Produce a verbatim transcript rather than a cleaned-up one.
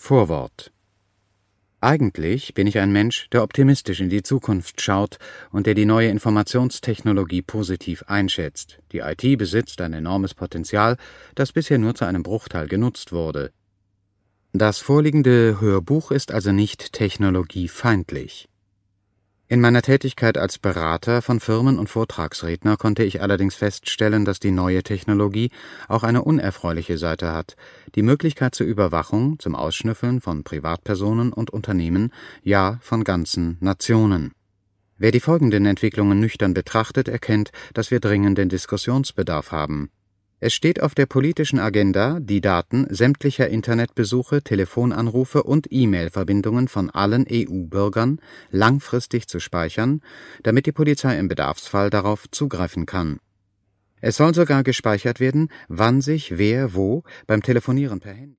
Vorwort. Eigentlich bin ich ein Mensch, der optimistisch in die Zukunft schaut und der die neue Informationstechnologie positiv einschätzt. Die I T besitzt ein enormes Potenzial, das bisher nur zu einem Bruchteil genutzt wurde. Das vorliegende Hörbuch ist also nicht technologiefeindlich. In meiner Tätigkeit als Berater von Firmen und Vortragsredner konnte ich allerdings feststellen, dass die neue Technologie auch eine unerfreuliche Seite hat: die Möglichkeit zur Überwachung, zum Ausschnüffeln von Privatpersonen und Unternehmen, ja von ganzen Nationen. Wer die folgenden Entwicklungen nüchtern betrachtet, erkennt, dass wir dringenden Diskussionsbedarf haben. Es steht auf der politischen Agenda, die Daten sämtlicher Internetbesuche, Telefonanrufe und E-Mail-Verbindungen von allen E U-Bürgern langfristig zu speichern, damit die Polizei im Bedarfsfall darauf zugreifen kann. Es soll sogar gespeichert werden, wann sich wer wo beim Telefonieren per Handy